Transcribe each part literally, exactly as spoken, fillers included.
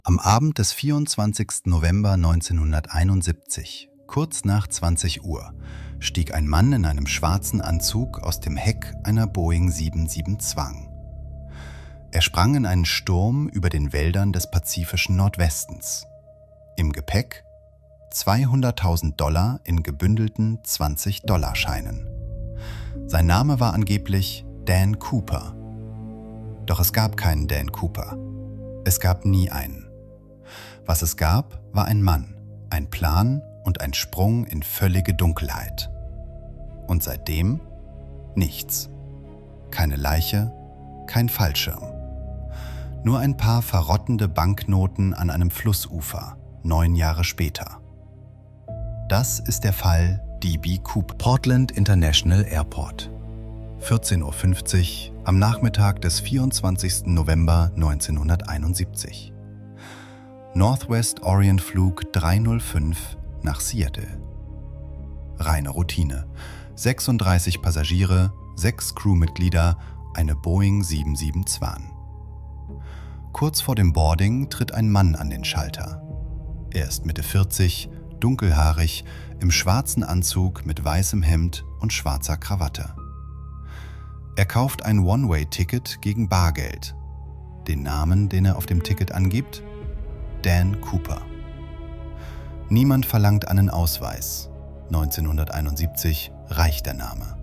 Am Abend des vierundzwanzigsten November neunzehnhunderteinundsiebzig, kurz nach zwanzig Uhr, stieg ein Mann in einem schwarzen Anzug aus dem Heck einer Boeing sieben sieben Zwang. Er sprang in einen Sturm über den Wäldern des pazifischen Nordwestens. Im Gepäck zweihunderttausend Dollar in gebündelten zwanzig-Dollar-Scheinen. Sein Name war angeblich Dan Cooper. Doch es gab keinen Dan Cooper. Es gab nie einen. Was es gab, war ein Mann, ein Plan und ein Sprung in völlige Dunkelheit. Und seitdem nichts. Keine Leiche, kein Fallschirm. Nur ein paar verrottende Banknoten an einem Flussufer, neun Jahre später. Das ist der Fall D B Cooper. Portland International Airport. vierzehn Uhr fünfzig am Nachmittag des vierundzwanzigsten November neunzehnhunderteinundsiebzig. Northwest Orient Flug drei null fünf nach Seattle. Reine Routine. sechsunddreißig Passagiere, sechs Crewmitglieder, eine Boeing sieben sieben Zwang. Kurz vor dem Boarding tritt ein Mann an den Schalter. Er ist Mitte vierzig, dunkelhaarig, im schwarzen Anzug mit weißem Hemd und schwarzer Krawatte. Er kauft ein One-Way-Ticket gegen Bargeld. Den Namen, den er auf dem Ticket angibt? Dan Cooper. Niemand verlangt einen Ausweis. neunzehnhunderteinundsiebzig reicht der Name.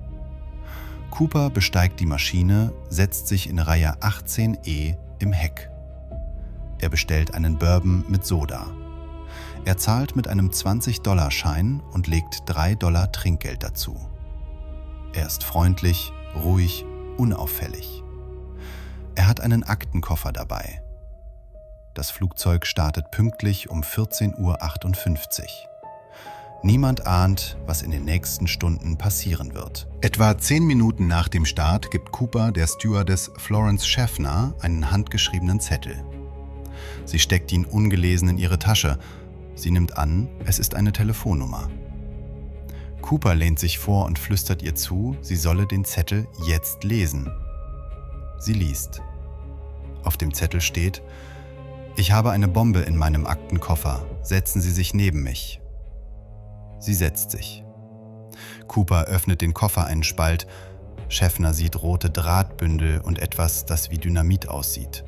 Cooper besteigt die Maschine, setzt sich in Reihe achtzehn E im Heck. Er bestellt einen Bourbon mit Soda. Er zahlt mit einem zwanzig-Dollar-Schein und legt drei Dollar Trinkgeld dazu. Er ist freundlich, ruhig, unauffällig. Er hat einen Aktenkoffer dabei. Das Flugzeug startet pünktlich um vierzehn Uhr achtundfünfzig. Niemand ahnt, was in den nächsten Stunden passieren wird. Etwa zehn Minuten nach dem Start gibt Cooper der Stewardess Florence Schaffner einen handgeschriebenen Zettel. Sie steckt ihn ungelesen in ihre Tasche. Sie nimmt an, es ist eine Telefonnummer. Cooper lehnt sich vor und flüstert ihr zu, sie solle den Zettel jetzt lesen. Sie liest. Auf dem Zettel steht: Ich habe eine Bombe in meinem Aktenkoffer. Setzen Sie sich neben mich. Sie setzt sich. Cooper öffnet den Koffer einen Spalt. Schaffner sieht rote Drahtbündel und etwas, das wie Dynamit aussieht.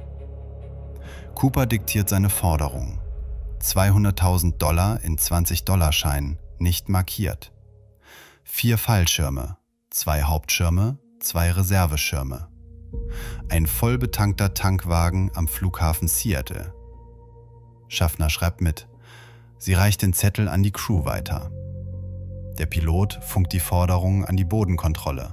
Cooper diktiert seine Forderung. zweihunderttausend Dollar in zwanzig-Dollar-Scheinen, nicht markiert. Vier Fallschirme, zwei Hauptschirme, zwei Reserveschirme. Ein vollbetankter Tankwagen am Flughafen Seattle. Schaffner schreibt mit. Sie reicht den Zettel an die Crew weiter. Der Pilot funkt die Forderung an die Bodenkontrolle.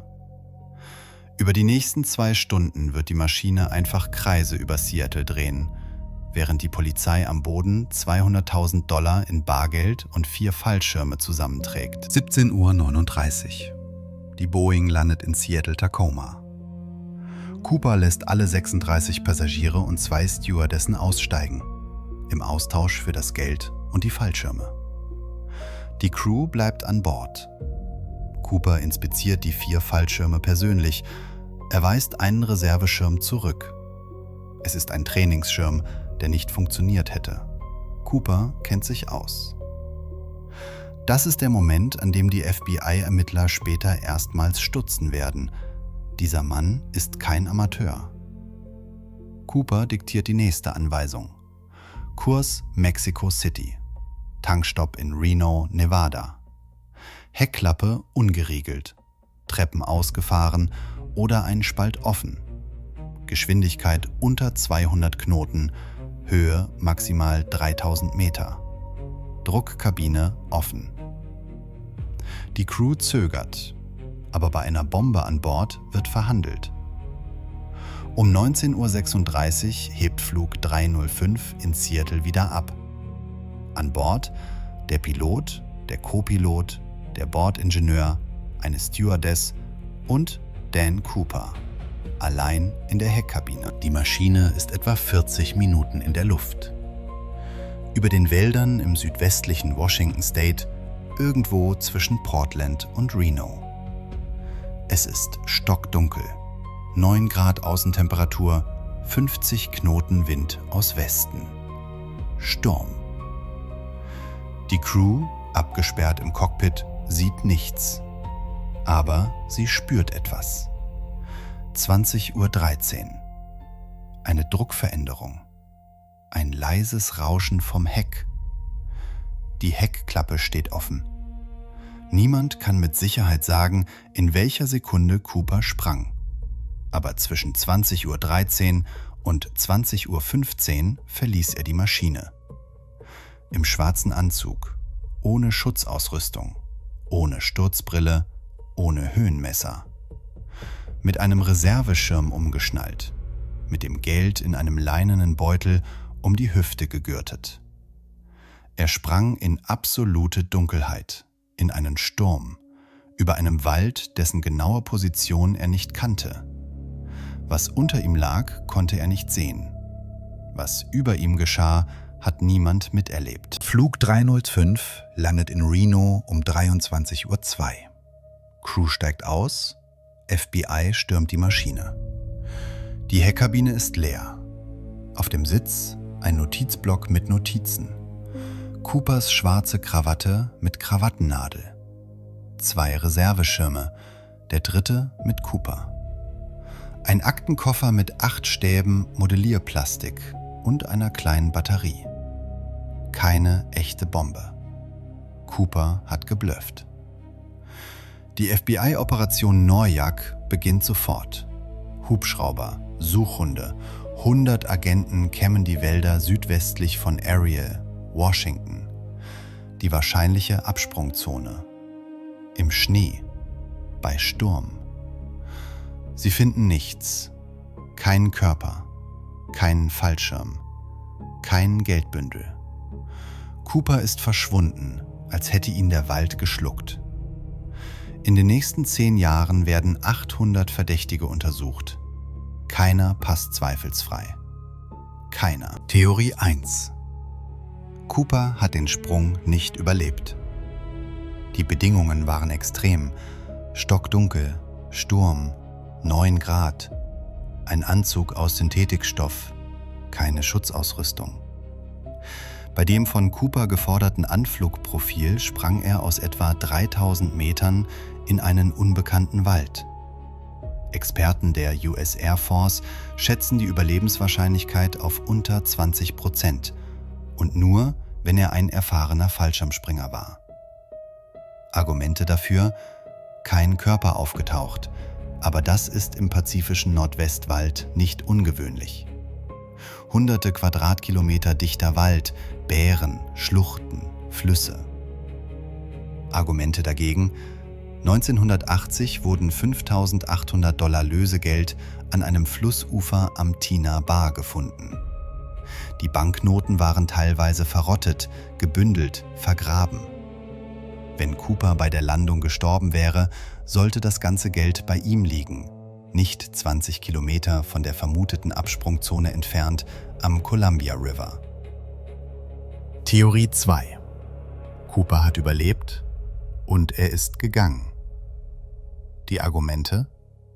Über die nächsten zwei Stunden wird die Maschine einfach Kreise über Seattle drehen, während die Polizei am Boden zweihunderttausend Dollar in Bargeld und vier Fallschirme zusammenträgt. siebzehn Uhr neununddreißig. Die Boeing landet in Seattle-Tacoma. Cooper lässt alle sechsunddreißig Passagiere und zwei Stewardessen aussteigen, im Austausch für das Geld und die Fallschirme. Die Crew bleibt an Bord. Cooper inspiziert die vier Fallschirme persönlich. Er weist einen Reserveschirm zurück. Es ist ein Trainingsschirm, der nicht funktioniert hätte. Cooper kennt sich aus. Das ist der Moment, an dem die F B I-Ermittler später erstmals stutzen werden. Dieser Mann ist kein Amateur. Cooper diktiert die nächste Anweisung. Kurs Mexico City. Tankstopp in Reno, Nevada. Heckklappe ungeriegelt. Treppen ausgefahren oder ein Spalt offen. Geschwindigkeit unter zweihundert Knoten. Höhe maximal dreitausend Meter. Druckkabine offen. Die Crew zögert, aber bei einer Bombe an Bord wird verhandelt. Um neunzehn Uhr sechsunddreißig hebt Flug drei null fünf in Seattle wieder ab. An Bord der Pilot, der Co-Pilot, der Bordingenieur, eine Stewardess und Dan Cooper. Allein in der Heckkabine. Die Maschine ist etwa vierzig Minuten in der Luft. Über den Wäldern im südwestlichen Washington State, irgendwo zwischen Portland und Reno. Es ist stockdunkel. neun Grad Außentemperatur, fünfzig Knoten Wind aus Westen. Sturm. Die Crew, abgesperrt im Cockpit, sieht nichts. Aber sie spürt etwas. zwanzig Uhr dreizehn. Eine Druckveränderung. Ein leises Rauschen vom Heck. Die Heckklappe steht offen. Niemand kann mit Sicherheit sagen, in welcher Sekunde Cooper sprang. Aber zwischen zwanzig Uhr dreizehn und zwanzig Uhr fünfzehn verließ er die Maschine. Im schwarzen Anzug, ohne Schutzausrüstung, ohne Sturzbrille, ohne Höhenmesser. Mit einem Reserveschirm umgeschnallt, mit dem Geld in einem leinenen Beutel um die Hüfte gegürtet. Er sprang in absolute Dunkelheit, in einen Sturm, über einem Wald, dessen genaue Position er nicht kannte. Was unter ihm lag, konnte er nicht sehen. Was über ihm geschah, hat niemand miterlebt. Flug drei null fünf landet in Reno um dreiundzwanzig Uhr zwei. Crew steigt aus, F B I stürmt die Maschine. Die Heckkabine ist leer. Auf dem Sitz ein Notizblock mit Notizen. Coopers schwarze Krawatte mit Krawattennadel. Zwei Reserveschirme, der dritte mit Cooper. Ein Aktenkoffer mit acht Stäben Modellierplastik und einer kleinen Batterie. Keine echte Bombe. Cooper hat geblufft. Die F B I-Operation Noyac beginnt sofort. Hubschrauber, Suchhunde, hundert Agenten kämmen die Wälder südwestlich von Ariel, Washington. Die wahrscheinliche Absprungzone. Im Schnee. Bei Sturm. Sie finden nichts. Keinen Körper. Keinen Fallschirm. Kein Geldbündel. Cooper ist verschwunden, als hätte ihn der Wald geschluckt. In den nächsten zehn Jahren werden achthundert Verdächtige untersucht. Keiner passt zweifelsfrei. Keiner. Theorie eins. Cooper hat den Sprung nicht überlebt. Die Bedingungen waren extrem. Stockdunkel, Sturm, neun Grad, ein Anzug aus Synthetikstoff, keine Schutzausrüstung. Bei dem von Cooper geforderten Anflugprofil sprang er aus etwa dreitausend Metern in einen unbekannten Wald. Experten der U S Air Force schätzen die Überlebenswahrscheinlichkeit auf unter zwanzig Prozent und nur, wenn er ein erfahrener Fallschirmspringer war. Argumente dafür: kein Körper aufgetaucht, aber das ist im pazifischen Nordwestwald nicht ungewöhnlich. Hunderte Quadratkilometer dichter Wald, Bären, Schluchten, Flüsse. Argumente dagegen: neunzehnhundertachtzig wurden fünftausendachthundert Dollar Lösegeld an einem Flussufer am Tina Bar gefunden. Die Banknoten waren teilweise verrottet, gebündelt, vergraben. Wenn Cooper bei der Landung gestorben wäre, sollte das ganze Geld bei ihm liegen, nicht zwanzig Kilometer von der vermuteten Absprungzone entfernt am Columbia River. Theorie zwei. Cooper hat überlebt und er ist gegangen. Die Argumente?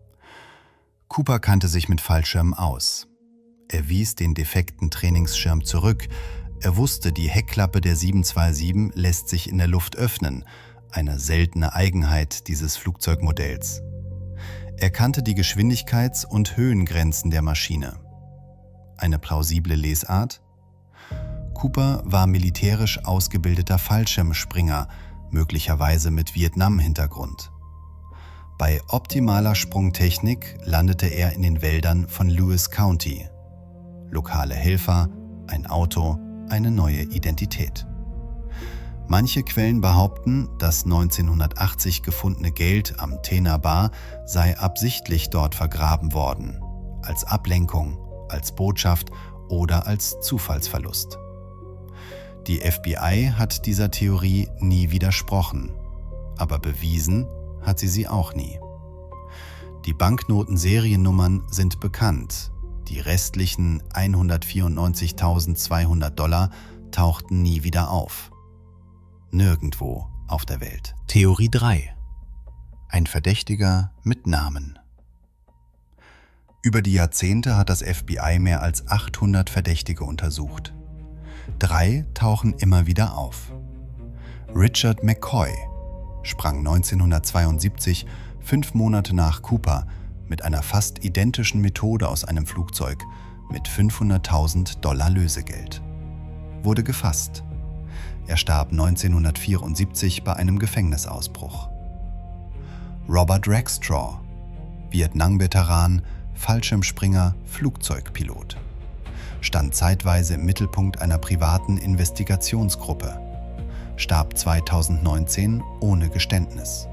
Cooper kannte sich mit Fallschirmen aus. Er wies den defekten Trainingsschirm zurück. Er wusste, die Heckklappe der sieben zwei sieben lässt sich in der Luft öffnen, eine seltene Eigenheit dieses Flugzeugmodells. Er kannte die Geschwindigkeits- und Höhengrenzen der Maschine. Eine plausible Lesart? Cooper war militärisch ausgebildeter Fallschirmspringer, möglicherweise mit Vietnam-Hintergrund. Bei optimaler Sprungtechnik landete er in den Wäldern von Lewis County. Lokale Helfer, ein Auto, eine neue Identität. Manche Quellen behaupten, das neunzehnhundertachtzig gefundene Geld am Tina Bar sei absichtlich dort vergraben worden, als Ablenkung, als Botschaft oder als Zufallsverlust. Die F B I hat dieser Theorie nie widersprochen, aber bewiesen hat sie sie auch nie. Die Banknoten-Seriennummern sind bekannt, die restlichen hundertvierundneunzigtausendzweihundert Dollar tauchten nie wieder auf. Nirgendwo auf der Welt. Theorie drei. Ein Verdächtiger mit Namen. Über die Jahrzehnte hat das F B I mehr als achthundert Verdächtige untersucht. Drei tauchen immer wieder auf. Richard McCoy sprang neunzehnhundertzweiundsiebzig, fünf Monate nach Cooper, mit einer fast identischen Methode aus einem Flugzeug mit fünfhunderttausend Dollar Lösegeld. Wurde gefasst. Er starb neunzehnhundertvierundsiebzig bei einem Gefängnisausbruch. Robert Rackstraw, Vietnam-Veteran, Fallschirmspringer, Flugzeugpilot, stand zeitweise im Mittelpunkt einer privaten Investigationsgruppe, starb zweitausendneunzehn ohne Geständnis.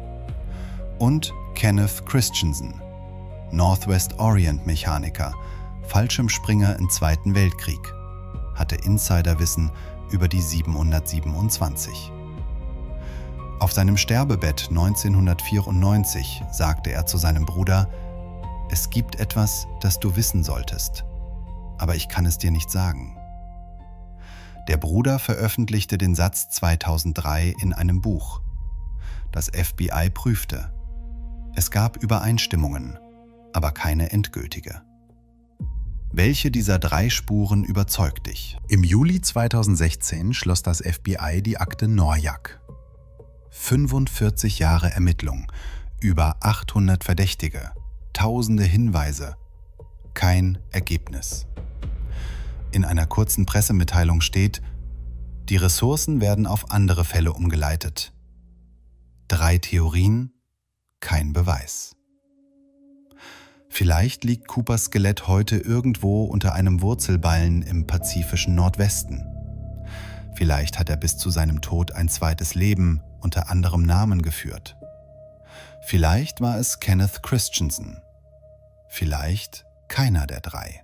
Und Kenneth Christensen, Northwest Orient Mechaniker, Fallschirmspringer im Zweiten Weltkrieg, hatte Insiderwissen über die siebenhundertsiebenundzwanzig. Auf seinem Sterbebett neunzehnhundertvierundneunzig sagte er zu seinem Bruder: „Es gibt etwas, das du wissen solltest, aber ich kann es dir nicht sagen." Der Bruder veröffentlichte den Satz zweitausenddrei in einem Buch. Das F B I prüfte. Es gab Übereinstimmungen, aber keine endgültige. Welche dieser drei Spuren überzeugt dich? Im Juli zweitausendsechzehn schloss das F B I die Akte Norjak. fünfundvierzig Jahre Ermittlung, über achthundert Verdächtige, tausende Hinweise, kein Ergebnis. In einer kurzen Pressemitteilung steht: Die Ressourcen werden auf andere Fälle umgeleitet. Drei Theorien, kein Beweis. Vielleicht liegt Coopers Skelett heute irgendwo unter einem Wurzelballen im pazifischen Nordwesten. Vielleicht hat er bis zu seinem Tod ein zweites Leben unter anderem Namen geführt. Vielleicht war es Kenneth Christensen. Vielleicht keiner der drei.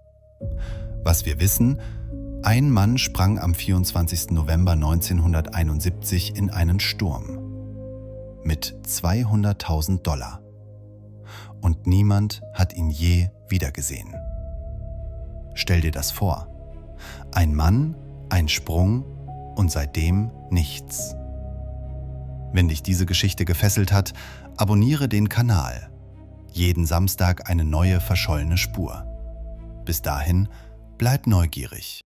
Was wir wissen: Ein Mann sprang am vierundzwanzigsten November neunzehnhunderteinundsiebzig in einen Sturm. Mit zweihunderttausend Dollar. Und niemand hat ihn je wiedergesehen. Stell dir das vor. Ein Mann, ein Sprung und seitdem nichts. Wenn dich diese Geschichte gefesselt hat, abonniere den Kanal. Jeden Samstag eine neue verschollene Spur. Bis dahin, bleib neugierig.